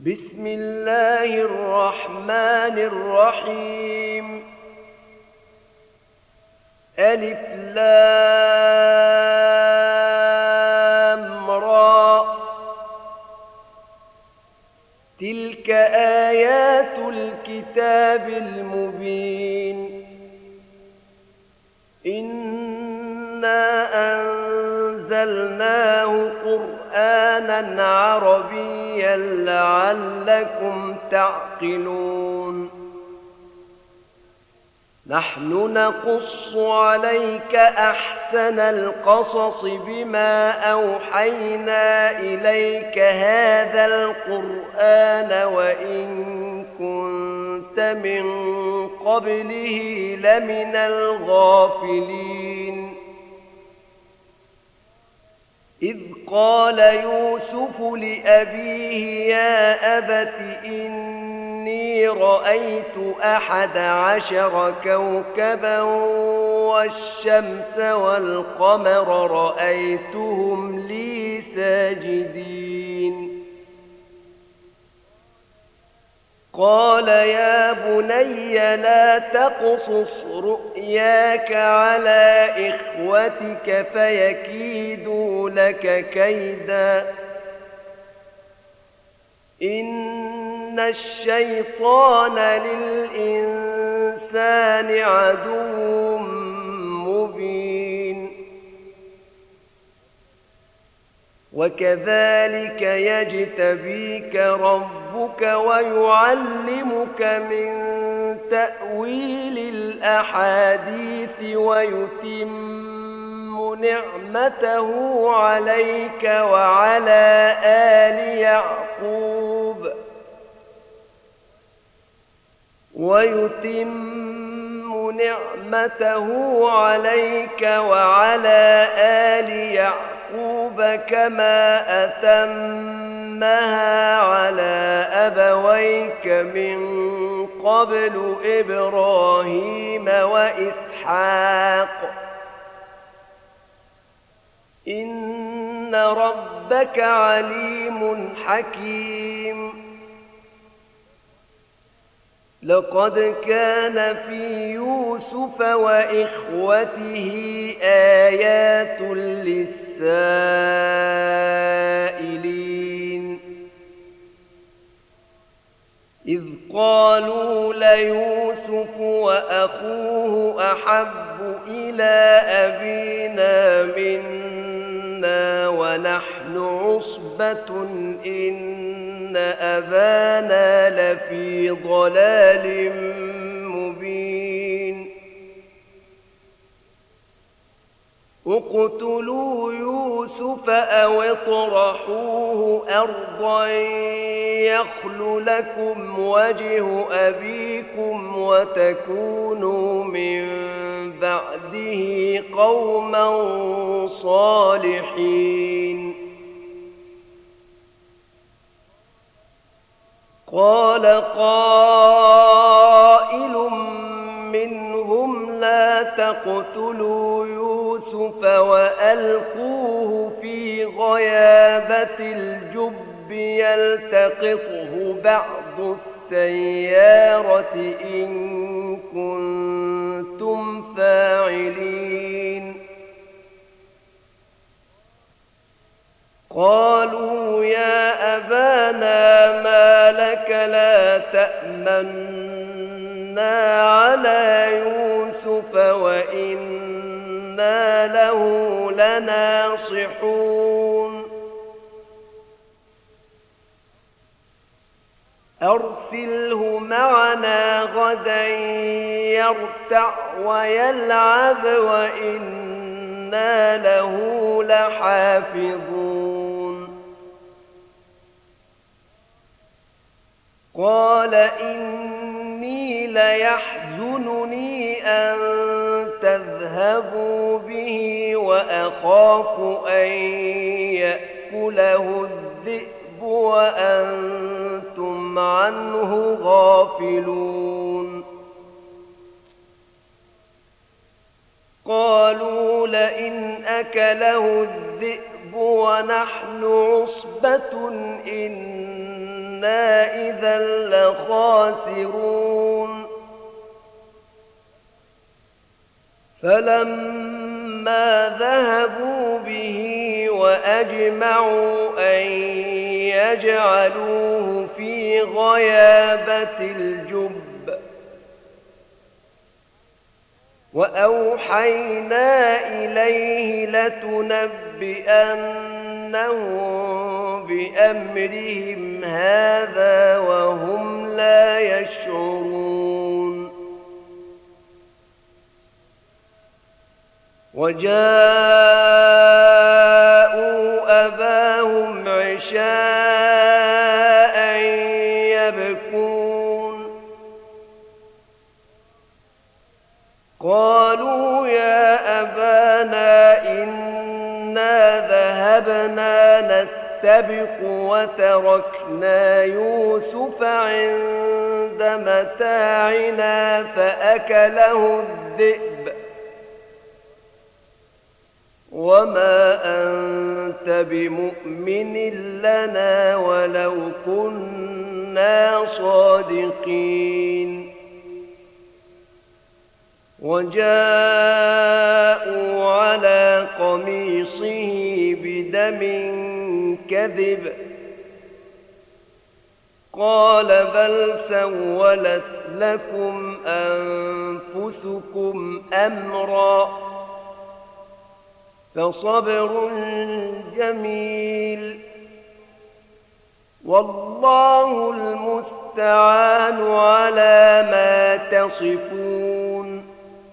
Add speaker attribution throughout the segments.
Speaker 1: بسم الله الرحمن الرحيم. ألف لام را. تلك آيات الكتاب المبين. إنا أنزلناه قرآنا عربيا لعلكم تعقلون. نحن نقص عليك أحسن القصص بما أوحينا إليك هذا القرآن وإن كنت من قبله لمن الغافلين. إذ قال يوسف لأبيه يا أبت إني رأيت 11 كوكبا والشمس والقمر رأيتهم لي ساجدين. قال يا بني لا تقصص رؤياك على إخوتك فيكيدوا لك كيدا إن الشيطان للإنسان عدو مبين. وكذلك يجتبيك ربك ويعلمك من تأويل الأحاديث ويتم نعمته عليك وعلى آل يعقوب كما أتمها على أبويك من قبل إبراهيم وإسحاق إن ربك عليم حكيم. لقد كان في يوسف وإخوته آيات للسائلين إذ قالوا ليوسف وأخوه أحب إلى أبينا منا ونحن عصبة إن أبانا لفي ضلال مبين. اقتلوا يوسف أو اطرحوه أرضا يخل لكم وجه أبيكم وتكونوا من بعده قوما صالحين. قال قائل منهم لا تقتلوا يوسف وألقوه في غيابة الجب يلتقطه بعض السيارة إن كنتم فاعلين. قالوا يا أبانا ما لك لا تأمنا على يوسف وإنا له لناصحون. أرسله معنا غدا يرتع ويلعب وإنا له لحافظون. قال إني ليحزنني أن تذهبوا به وأخاف أن يأكله الذئب وأنتم عنه غافلون. قالوا لئن أكله الذئب ونحن عصبة إنا إنا إذا لخاسرون فلما ذهبوا به وأجمعوا أن يجعلوه في غيابة الجب وأوحينا إليه لتنبئنهم بأمرهم هذا وهم لا يشعرون وجاءوا أباهم عشاء يبكون قالوا يا أبانا إنا ذهبنا نستبق وتركنا يوسف عند متاعنا فأكله الذئب وما أنت بمؤمن لنا ولو كنا صادقين وجاءوا على قميصه بدم كذب قال بل سولت لكم أنفسكم أمرا فصبر جميل والله المستعان على ما تصفون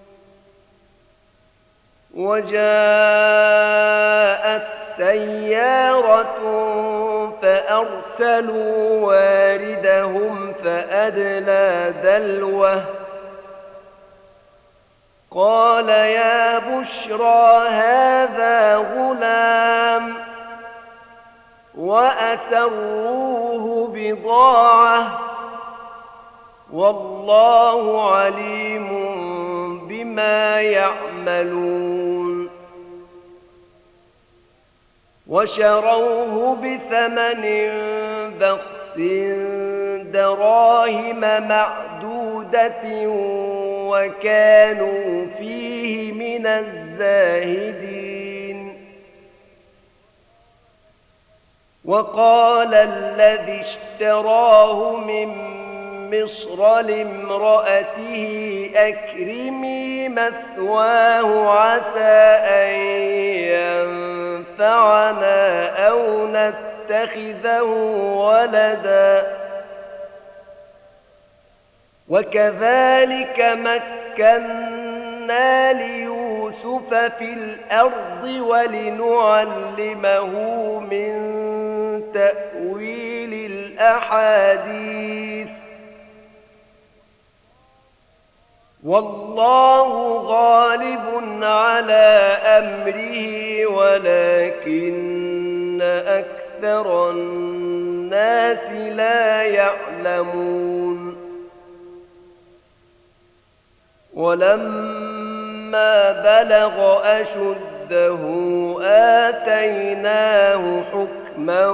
Speaker 1: وجاءت سيارة فأرسلوا واردهم فأدلى دلوه قال يا بشرى هذا غلام وأسروه بضاعة والله عليم بما يعملون وشروه بثمن بخس دراهم معدودة وكانوا فيه من الزاهدين وقال الذي اشتراه من مصر لامرأته أكرمي مثواه عسى أن ينفعنا أو نتخذه ولدا وكذلك مكنا ليوسف في الأرض ولنعلمه من تأويل الأحاديث والله غالب على أمره ولكن أكثر الناس لا يعلمون ولما بلغ أشده آتيناه حكما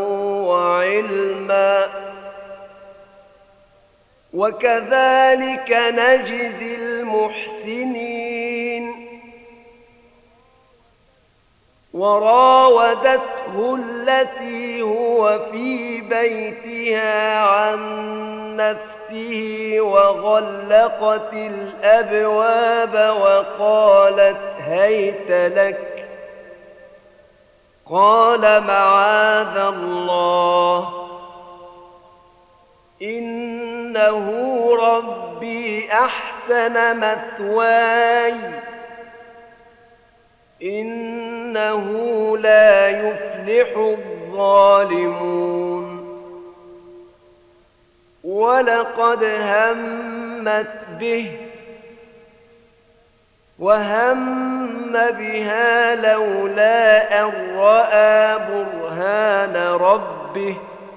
Speaker 1: وعلما وكذلك نجزي المحسنين وراودته التي هو في بيتها عن نفسه وغلقت الأبواب وقالت هيت لك قال معاذ الله إنه ربي أحسن مثواي إنه لا يفلح الظالمون ولقد همت به وهم بها لولا أن رأى برهان ربه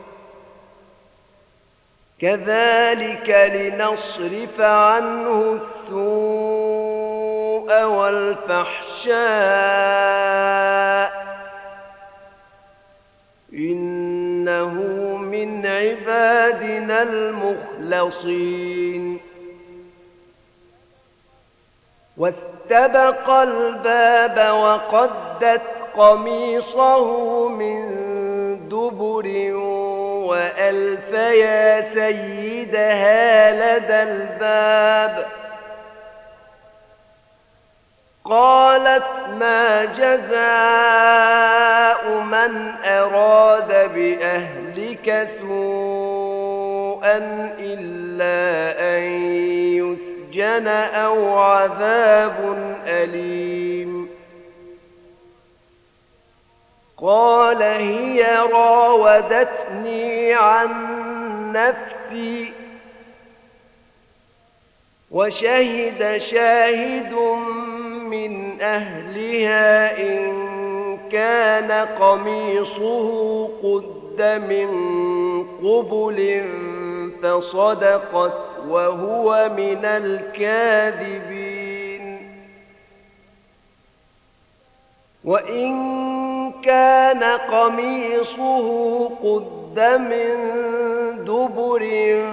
Speaker 1: كذلك لنصرف عنه السوء والفحشاء إنه من عبادنا المخلصين واستبق الباب وقدت قميصه من دبر وألف يا سيدها لدى الباب قالت ما جزاء من أراد بأهلك سوءا إلا أن يسجن أو عذاب أليم قال هي راودتني عن نفسي وشهد شاهد من أهلها إن كان قميصه قد من قبل فصدقت وهو من الكاذبين وإن كان قميصه قد من دبر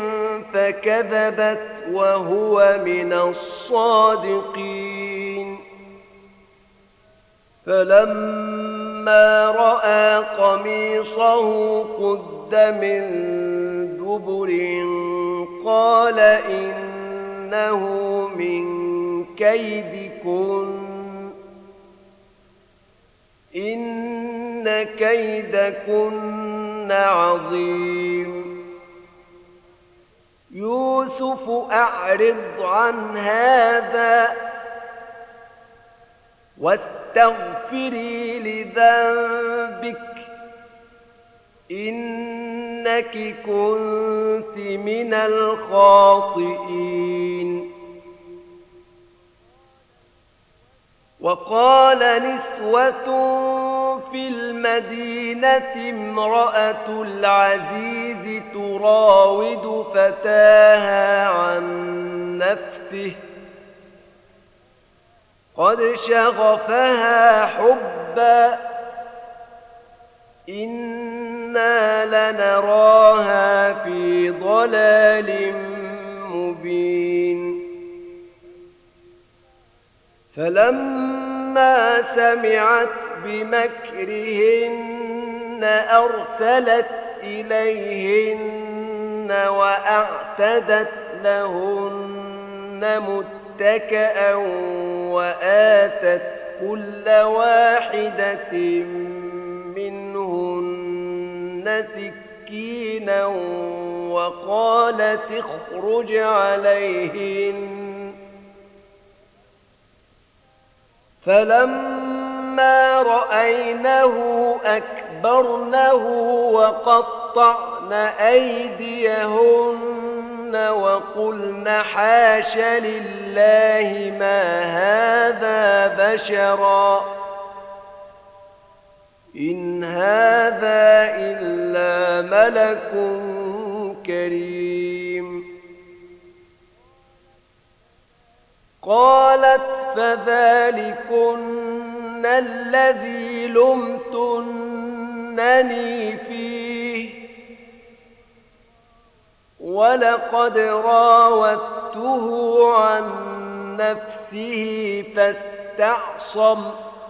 Speaker 1: فكذبت وهو من الصادقين فلما رأى قميصه قد من دبر قال إنه من كيدكن إن كيدكن عظيم يوسف أعرض عن هذا واستغفري لذنبك إنك كنت من الخاطئين وقال نسوة في المدينة امرأة العزيز تراود فتاها عن نفسه قد شغفها حبا إنا لنراها في ضلال مبين فلما سمعت بمكرهن أرسلت إليهن وأعتدت لهن متكئا وآتت كل واحدة منهن سكينا وقالت اخرج عليهن فلما رأينه أكبرنه وقطعن أيديهن وقلن حاش لله ما هذا بشرا إن هذا إلا ملك كريم قالت فذلكن الذي لمتنني فيه ولقد راودته عن نفسه فاستعصم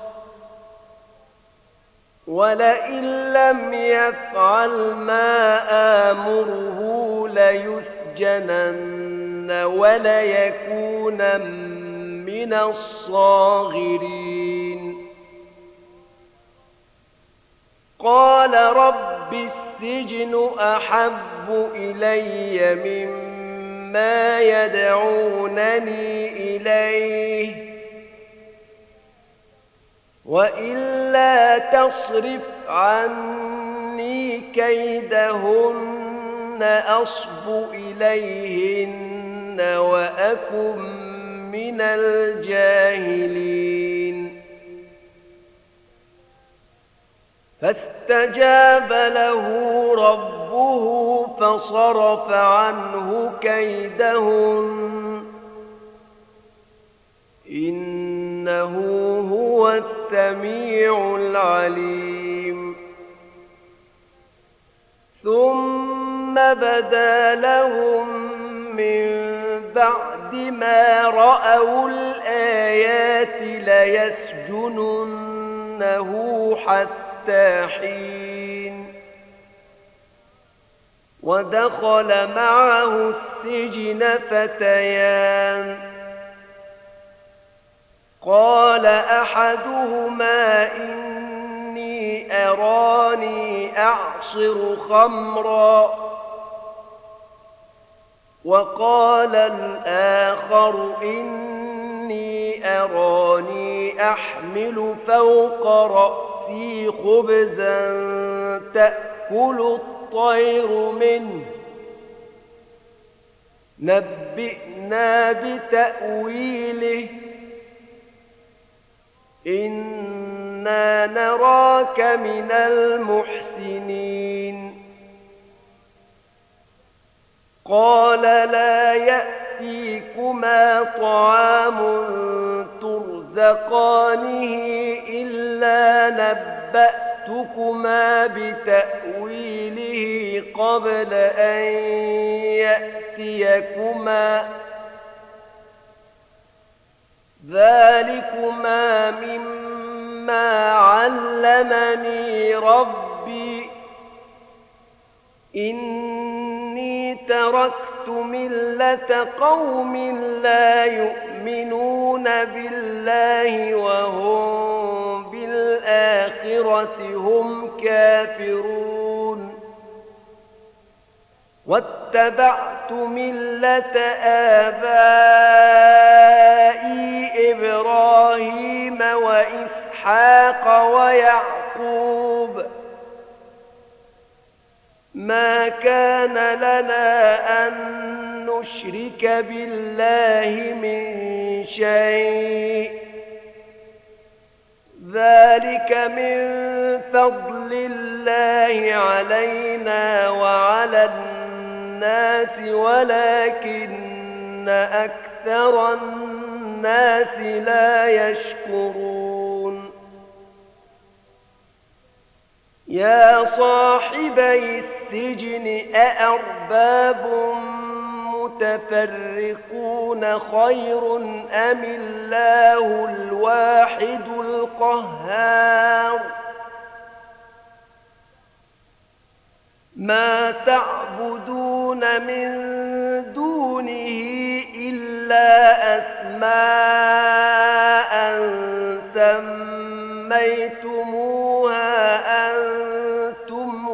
Speaker 1: ولئن لم يفعل ما آمره ليسجنن وليكون من الصاغرين قال رب السجن أحب إلي مما يدعونني إليه وإلا تصرف عني كيدهن أصب إليهن وأكن من الجاهلين فاستجاب له ربه فصرف عنه كيدهن إنه هو السميع العليم ثم بدا لهم من بعد ما رأوا الآيات ليسجننه حتى حين ودخل معه السجن فتيان قال أحدهما إني أراني أعصر خمرا وقال الآخر إني أراني أحمل فوق رأسي خبزا تأكل الطير منه نبئنا بتأويله إنا نراك من المحسنين قال لا يأتيكما طعام ترزقانه إلا نبأتكما بتأويله قبل أن يأتيكما ذلكما مما علمني ربي إني تركت ملة قوم لا يؤمنون بالله وهم بالآخرة هم كافرون واتبعت ملة آبائي إبراهيم وإسحاق ويعقوب ما كان لنا أن نشرك بالله من شيء ذلك من فضل الله علينا وعلى الناس ولكن أكثر الناس لا يشكرون يا صاحبي السجن أأرباب متفرقون خير أم الله الواحد القهار ما تعبدون من دونه إلا أسماء سميتموها أنتم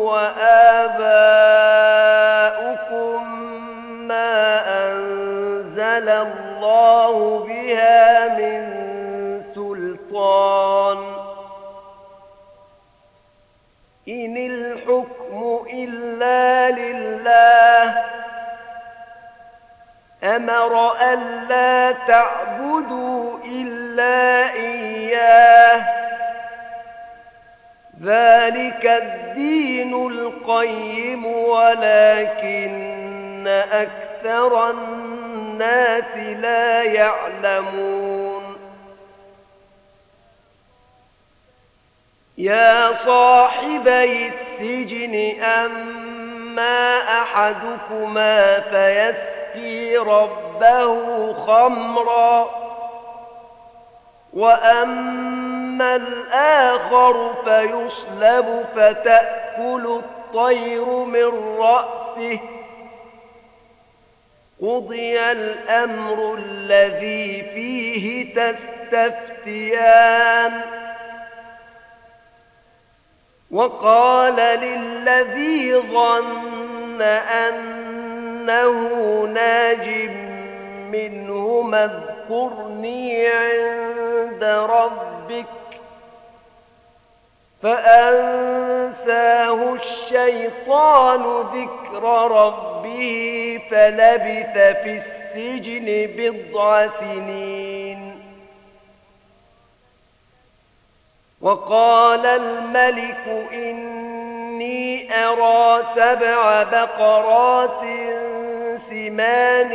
Speaker 1: وآباؤكم ما أنزل الله بها من سلطان إن الحكم إلا لله أمر ألا تعبدوا إلا إياه ذلك الدين القيم ولكن أكثر الناس لا يعلمون يا صاحبي السجن أما أحدكما فيسقي ربه خمرا وأما الآخر فيصلب فتأكل الطير من رأسه قضي الأمر الذي فيه تستفتيان وقال للذي ظن أنه ناج منهما اذكرني عند ربك فأنساه الشيطان ذكر ربه فلبث في السجن بضع سنين وقال الملك إني أرى 7 بقرات سمان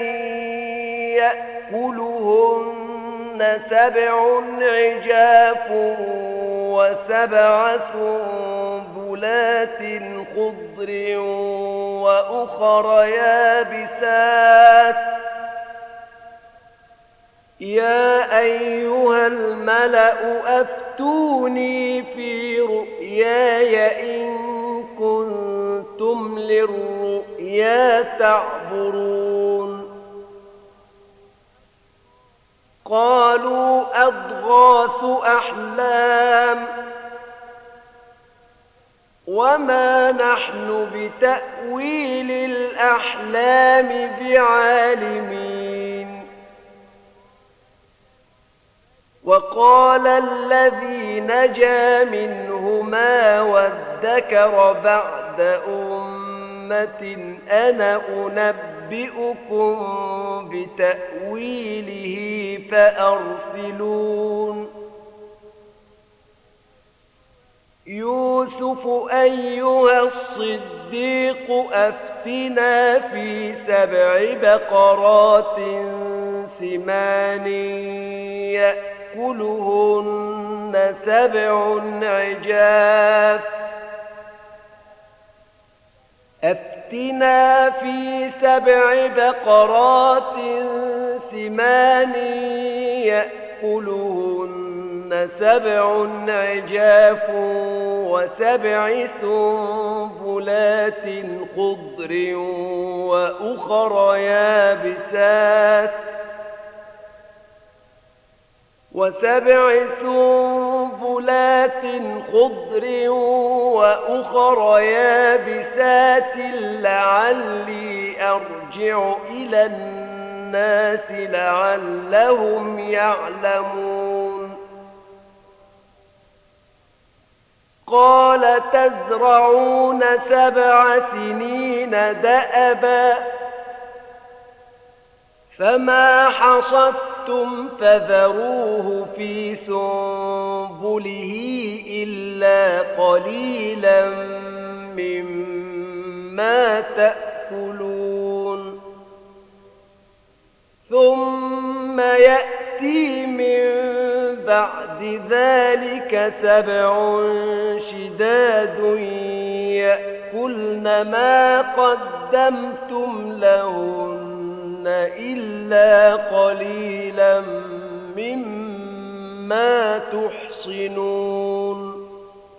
Speaker 1: يأكلهن 7 عجاف و7 سنبلات خضر وأخر يابسات يا أيها الملأ أفتوني في رؤياي إن كنتم للرؤيا تعبرون قالوا أضغاث أحلام وما نحن بتأويل الأحلام بعالمين وقال الذي نجا منهما وادكر بعد أمة أنا أنبئكم بتأويله فأرسلون يوسف أيها الصديق أفتنا في 7 بقرات سمان يأكلهن 7 عجاف أفتنا في 7 بقرات سمان يأكلهن 7 عجاف و7 سنبلات خضر وأخر يابسات و7 سنبلات خضر وأخر يابسات لعلي أرجع إلى الناس لعلهم يعلمون قال تزرعون 7 سنين دأبا فما حصدتم فذروه في سنبله إلا قليلا مما تأكلون ثم يأتي من بعد ذلك 7 شداد يأكلن ما قدمتم لهن إلا قليلا مما تحصنون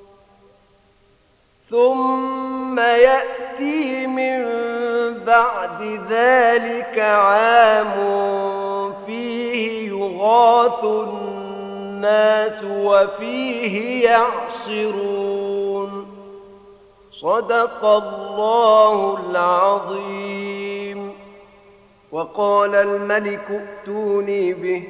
Speaker 1: ثم يأتي من بعد ذلك عام فيه يغاث الناس وفيه يعصرون صدق الله العظيم وقال الملك ائتوني به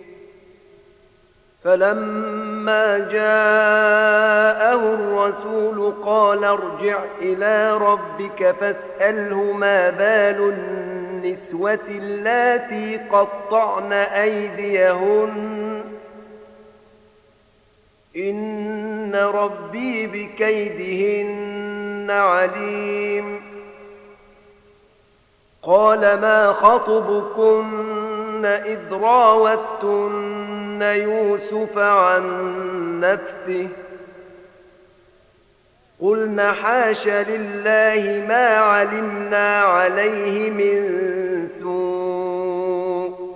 Speaker 1: فلما جاءه الرسول قال ارجع إلى ربك فاسأله ما بال النسوة اللاتي قطعن أيديهن إن ربي بكيدهن عليم قال ما خطبكن إذ راوتن يوسف عن نفسه قلنا حاش لله ما علمنا عليه من سوء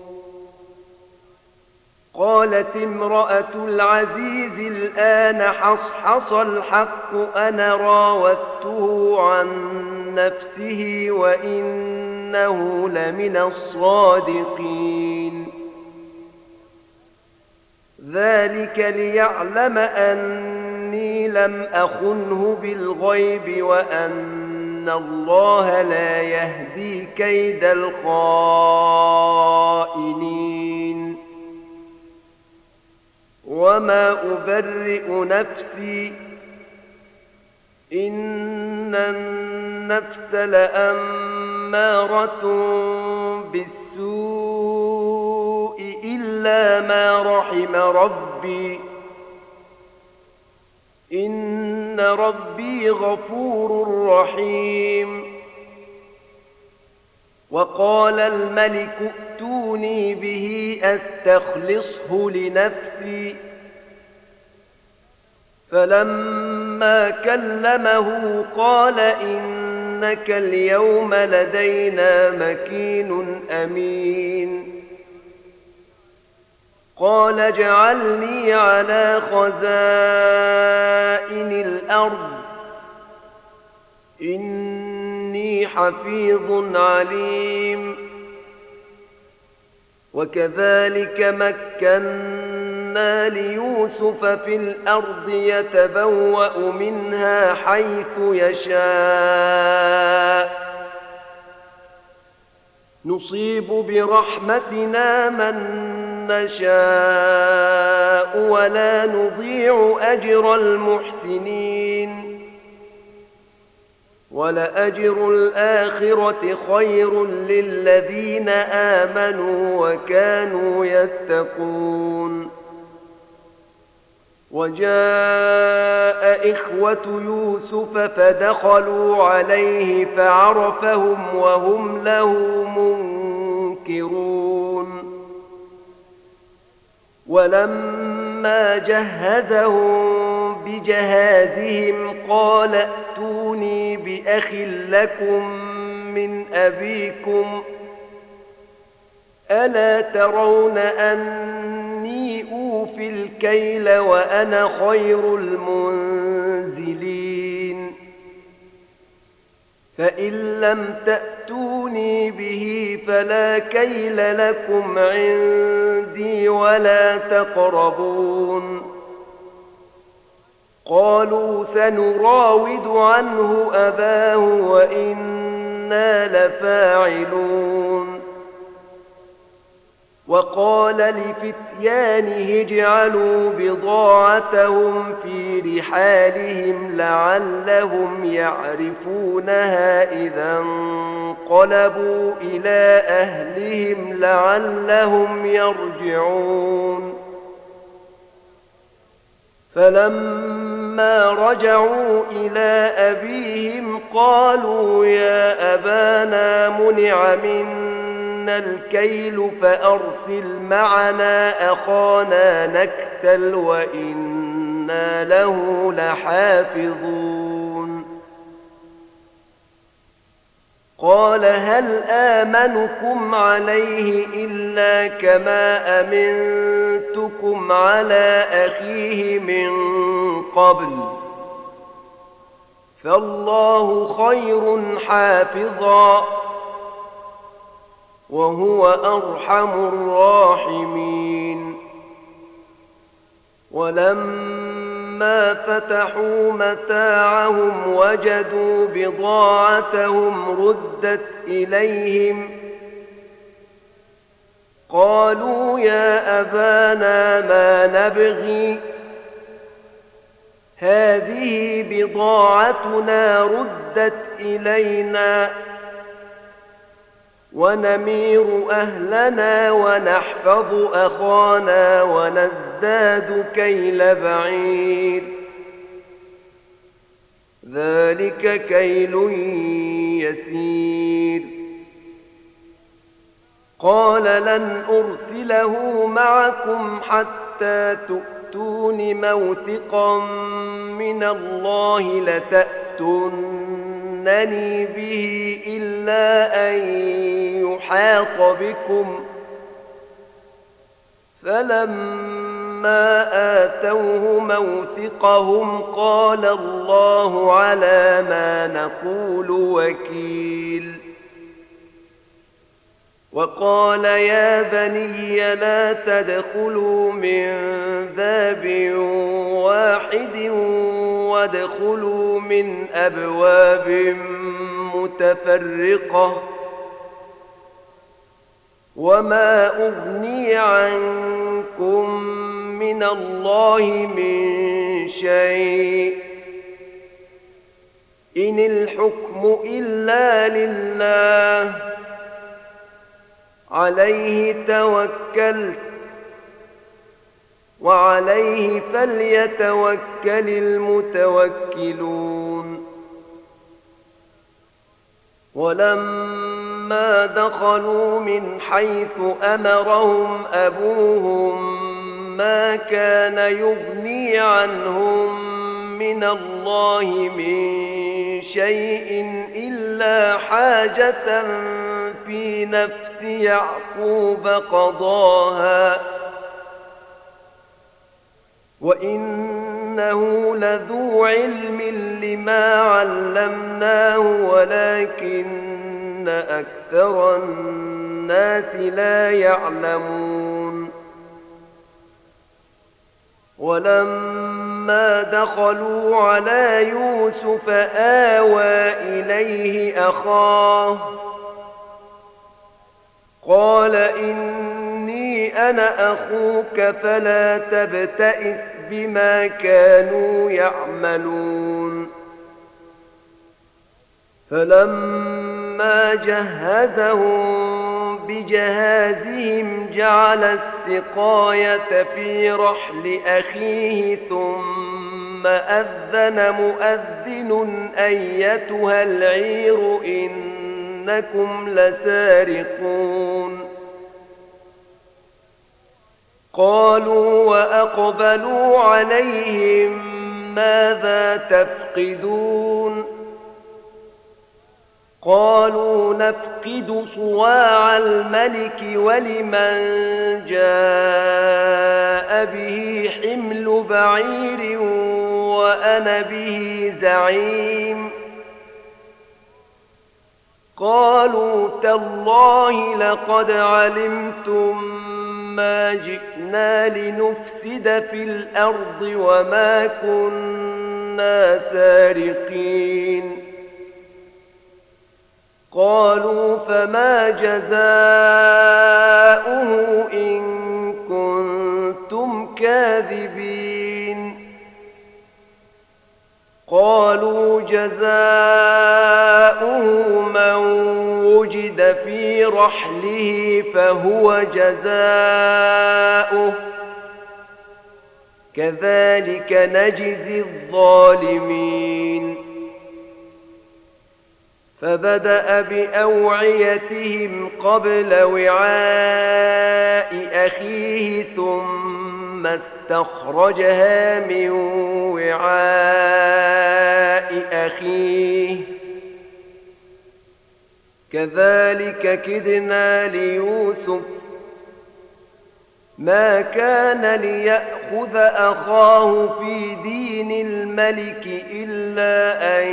Speaker 1: قالت امرأة العزيز الآن حصحص الحق أنا راودته عن نفسه وإنه لمن الصادقين ذلك ليعلم أني لم أخنه بالغيب وأن الله لا يهدي كيد الخائنين وما أبرئ نفسي إن النفس لأمارة بالسوء إلا ما رحم ربي إن ربي غفور رحيم وقال الملك ائتوني به أستخلصه لنفسي فلما كلمه قال إن إنك اليوم لدينا مكين أمين. قال اجعلني على خزائن الأرض إني حفيظ عليم. وكذلك مكنا ليوسف في الأرض يتبوأ منها حيث يشاء نصيب برحمتنا من نشاء ولا نضيع أجر المحسنين. ولأجر الآخرة خير للذين آمنوا وكانوا يتقون. وجاء إخوة يوسف فدخلوا عليه فعرفهم وهم له منكرون. ولما جهزهم بجهازهم قال ائتوني بأخ لكم من أبيكم ألا ترون أني أوفي الكيل وأنا خير المنزلين. فإن لم تأتوني به فلا كيل لكم عندي ولا تقربون. قالوا سنراود عنه أباه وإنا لفاعلون. وقال لفتيانه اجعلوا بضاعتهم في رحالهم لعلهم يعرفونها إذا انقلبوا إلى أهلهم لعلهم يرجعون. فلما رجعوا إلى أبيهم قالوا يا أبانا منع منا الكيل فأرسل معنا أخانا نكتل وإنا له لحافظون. قال هل آمنكم عليه إلا كما أمنتكم على أخيه من قبل فالله خير حافظا وهو أرحم الراحمين. ولما فتحوا متاعهم وجدوا بضاعتهم ردت إليهم قالوا يا أبانا ما نبغي هذه بضاعتنا ردت إلينا ونمير أهلنا ونحفظ أخانا ونزداد كيل بعير ذلك كيل يسير. قال لن أرسله معكم حتى تؤتون موثقا من الله لتأتونني به إلا أن يحاط بكم. فلما آتوه موثقهم قال الله على ما نقول وكيل. وقال يا بني لا تدخلوا من باب واحد وادخلوا من أبواب متفرقة وما أغني عنكم من الله من شيء إن الحكم إلا لله عليه توكلت وعليه فليتوكل المتوكلون. ولما دخلوا من حيث أمرهم أبوهم ما كان يغني عنهم من الله من شيء إلا حاجة في نفس يعقوب قضاها وإنه لذو علم لما علمناه ولكن أكثر الناس لا يعلمون ولما دخلوا على يوسف آوى إليه أخاه قال إني أنا أخوك فلا تبتئس بما كانوا يعملون فلما جهزهم بجهازهم جعل السقاية في رحل أخيه ثم أذن مؤذن أيتها العير إنكم لسارقون قالوا وأقبلوا عليهم ماذا تفقدون قالوا نفقد صواع الملك ولمن جاء به حمل بعير وأنا به زعيم قالوا تالله لقد علمتم ما جئنا لنفسد في الأرض وما كنا سارقين قالوا فما جزاؤه إن كنتم كاذبين قالوا جزاؤه من وجد في رحله فهو جزاؤه كذلك نجزي الظالمين فبدأ بأوعيتهم قبل وعاء أخيه ثم استخرجها من وعاء أخيه كذلك كدنا ليوسف ما كان ليأخذ أخاه في دين الملك إلا أن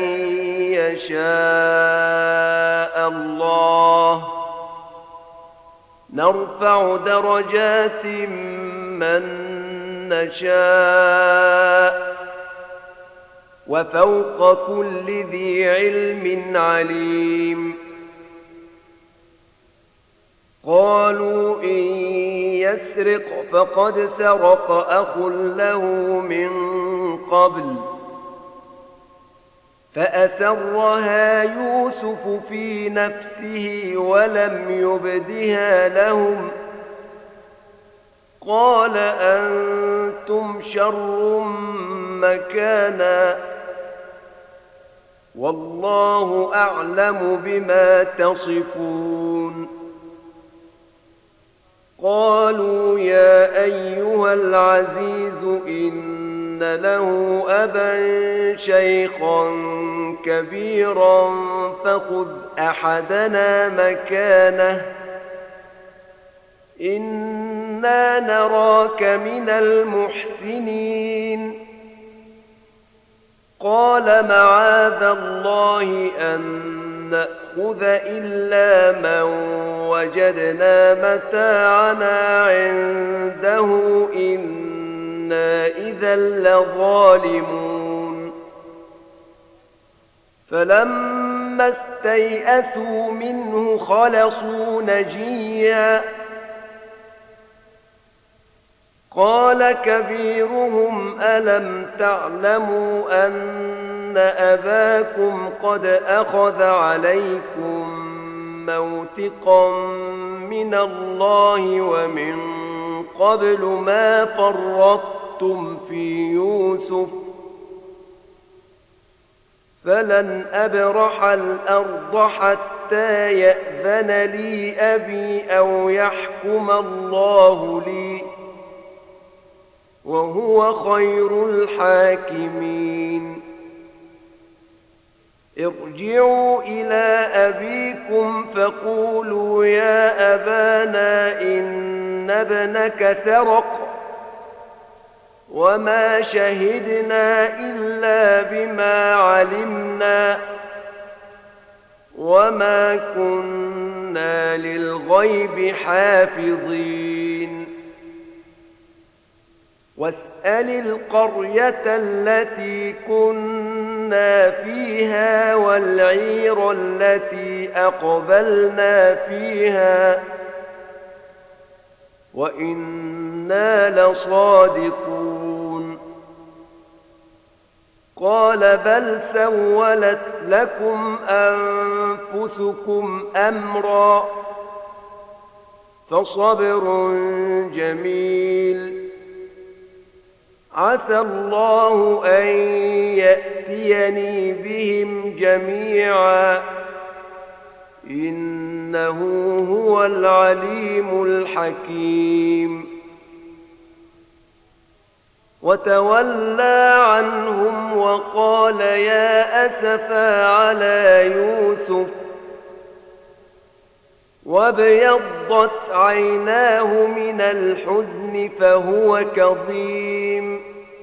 Speaker 1: يشاء الله نرفع درجات من نشاء وفوق كل ذي علم عليم قالوا إن يسرق فقد سرق أخ له من قبل فأسرها يوسف في نفسه ولم يبدها لهم قال أنتم شر مكانا والله أعلم بما تصفون قالوا يا أيها العزيز إن له أبا شيخا كبيرا فخذ أحدنا مكانه إنا نراك من المحسنين قال معاذ الله أن نأخذ إلا من وجدنا متاعنا عنده إنا إذا لظالمون فلما استيئسوا منه خلصوا نجيا قال كبيرهم ألم تعلموا أن أباكم قد أخذ عليكم موثقا من الله ومن قبل ما فرطتم في يوسف فلن أبرح الأرض حتى يأذن لي أبي أو يحكم الله لي وهو خير الحاكمين ارجعوا إلى أبيكم فقولوا يا أبانا إن ابنك سرق وما شهدنا إلا بما علمنا وما كنا للغيب حافظين واسأل القرية التي كنا فيها والعير التي أقبلنا فيها وإنا لصادقون قال بل سولت لكم أنفسكم أمرا فصبر جميل عسى الله أن يأتيني بهم جميعا إنه هو العليم الحكيم وتولى عنهم وقال يا أسفا على يوسف وابيضت عيناه من الحزن فهو كظيم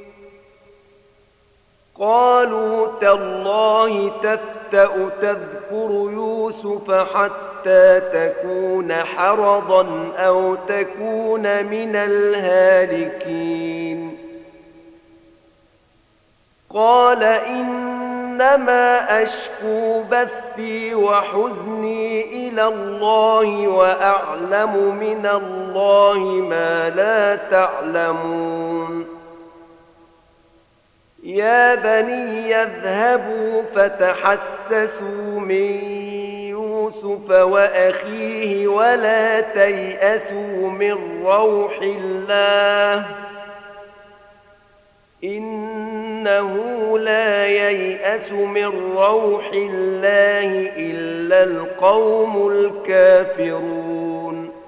Speaker 1: قالوا تالله تفتأ تذكر يوسف حتى تكون حرضا أو تكون من الهالكين قال إنما أشكو بثي وحزني إلى الله وأعلم من الله ما لا تعلمون يا بني اذهبوا فتحسسوا من يوسف وأخيه ولا تيأسوا من روح الله إنه لا ييأس من روح الله إلا القوم الكافرون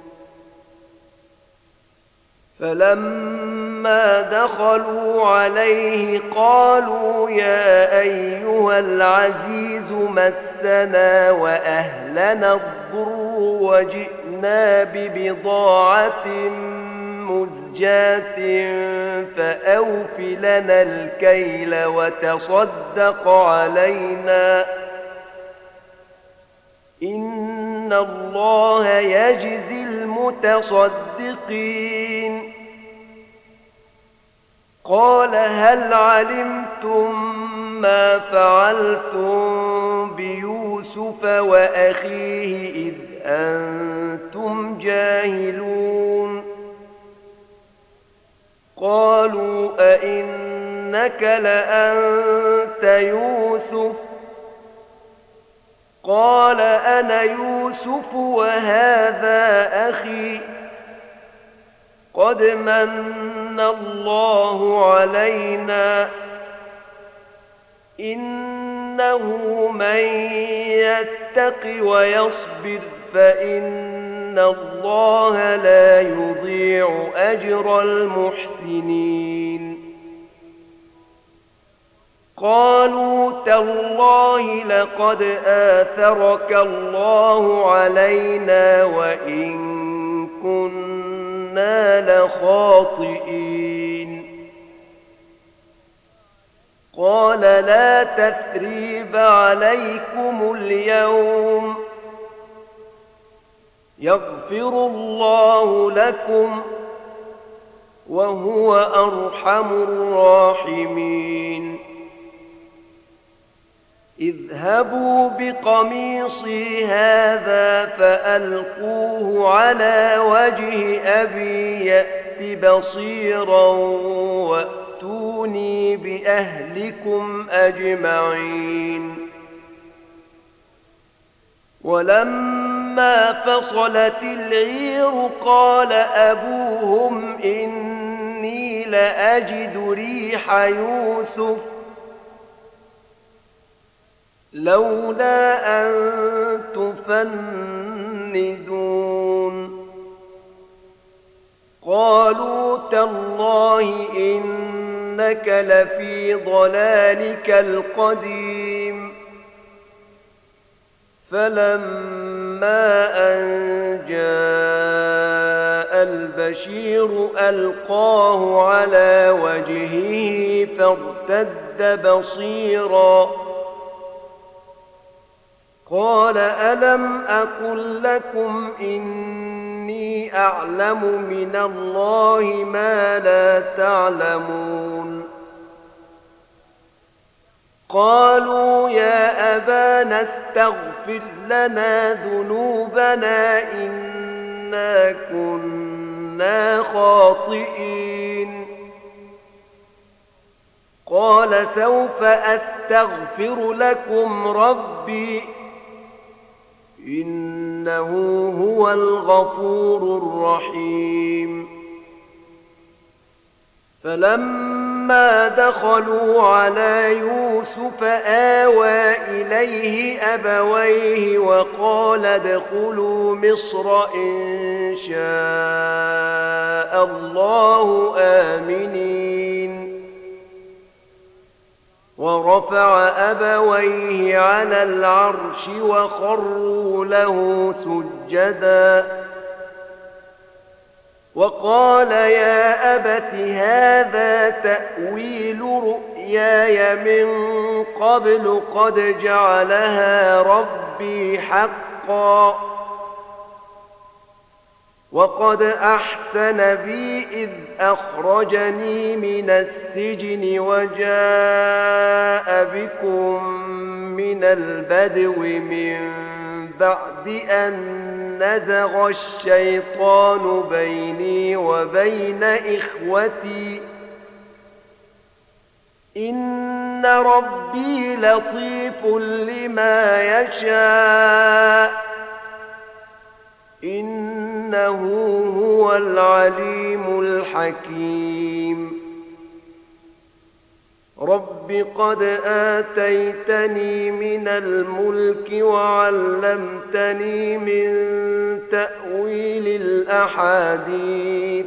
Speaker 1: فلما دخلوا عليه قالوا يا أيها العزيز مسنا وأهلنا الضر وجئنا ببضاعة مزجاة فأوف لنا الكيل وتصدق علينا إن الله يجزي المتصدقين قال هل علمتم ما فعلتم بيوسف وأخيه إذ أنتم جاهلون قالوا أئنك لأنت يوسف قال أنا يوسف وهذا أخي قد من الله علينا إنه من يتق ويصبر فإن الله لا يضيع أجر المحسنين قالوا تالله لقد آثرك الله علينا وإن كنا لخاطئين قال لا تثريب عليكم اليوم يغفر الله لكم وهو أرحم الراحمين اذهبوا بقميصي هذا فألقوه على وجه أبي يأت بصيرا وأتوني بأهلكم أجمعين ولما فصلت العير قال أبوهم إني لأجد ريح يوسف لولا أن تفندون قالوا تالله إنك لفي ضلالك القديم فلما أن جاء البشير ألقاه على وجهه فارتد بصيرا قال ألم أقل لكم إني أعلم من الله ما لا تعلمون قالوا يا أبانا استغفر لنا ذنوبنا إنا كنا خاطئين قال سوف أستغفر لكم ربي إنه هو الغفور الرحيم فلما دخلوا على يوسف آوى إليه أبويه وقال ادخلوا مصر إن شاء الله آمنين ورفع أبويه على العرش وخروا له سجدا وقال يا أبت هذا تأويل رؤياي من قبل قد جعلها ربي حقا وقد أحسن بي إذ أخرجني من السجن وجاء بكم من البدو من بعد أن نزغ الشيطان بيني وبين إخوتي إن ربي لطيف لما يشاء إنه هو العليم الحكيم رب قد آتيتني من الملك وعلمتني من تأويل الأحاديث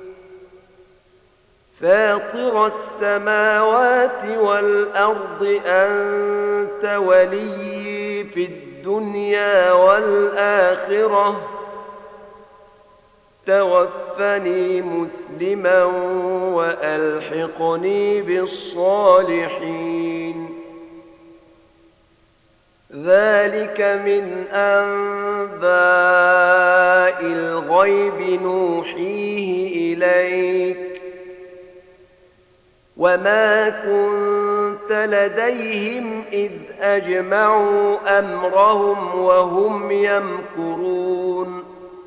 Speaker 1: فاطر السماوات والأرض أنت وليي في الدنيا والآخرة توفني مسلما وألحقني بالصالحين ذلك من أنباء الغيب نوحيه إليك وما كنت لديهم إذ أجمعوا أمرهم وهم يمكرون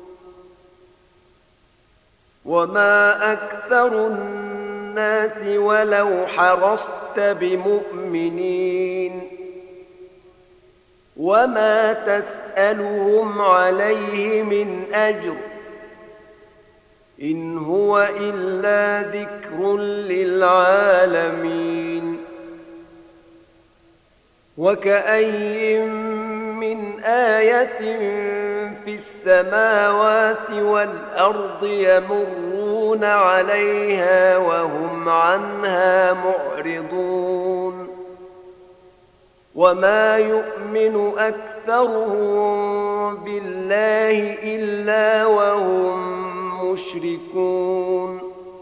Speaker 1: وما أكثر الناس ولو حرصت بمؤمنين وما تسألهم عليه من أجر إن هو إلا ذكر للعالمين وكأي من آية في السماوات والأرض يمرون عليها وهم عنها معرضون وما يؤمن أكثرهم بالله إلا وهم مشركون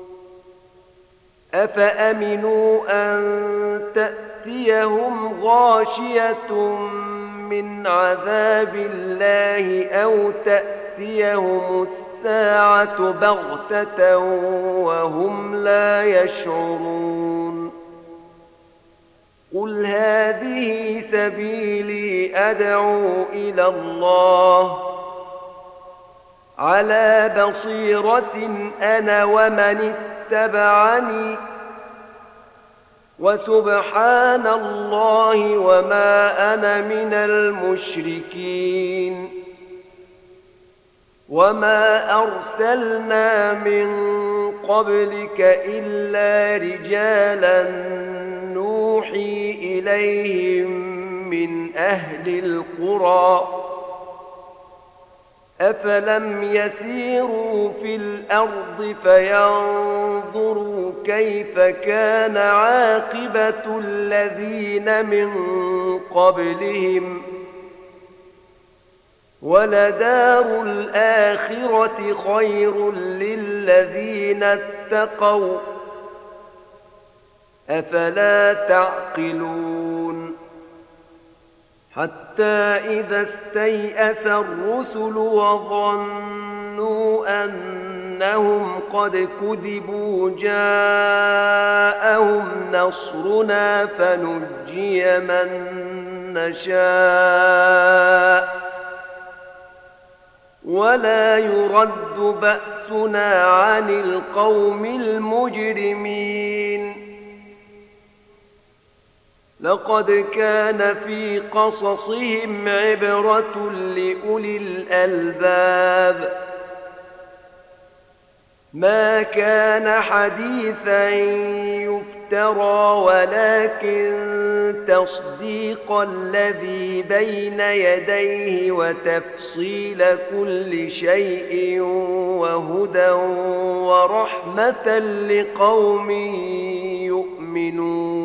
Speaker 1: أفأمنوا أن تأتيهم غاشية من عذاب الله أو تأتيهم الساعة بغتة وهم لا يشعرون قل هذه سبيلي أدعو إلى الله على بصيرة أنا ومن اتبعني وسبحان الله وما أنا من المشركين وما أرسلنا من قبلك إلا رجالا نوحي إليهم من أهل القرى أفلم يسيروا في الأرض فينظروا كيف كان عاقبة الذين من قبلهم ولدار الآخرة خير للذين اتقوا أفلا تعقلون حتى إذا استيأس الرسل وظنوا أنهم قد كذبوا جاءهم نصرنا فنجي من نشاء ولا يرد بأسنا عن القوم المجرمين لقد كان في قصصهم عبرة لأولي الألباب ما كان حديثا يفترى ولكن تصديق الذي بين يديه وتفصيل كل شيء وهدى ورحمة لقوم يؤمنون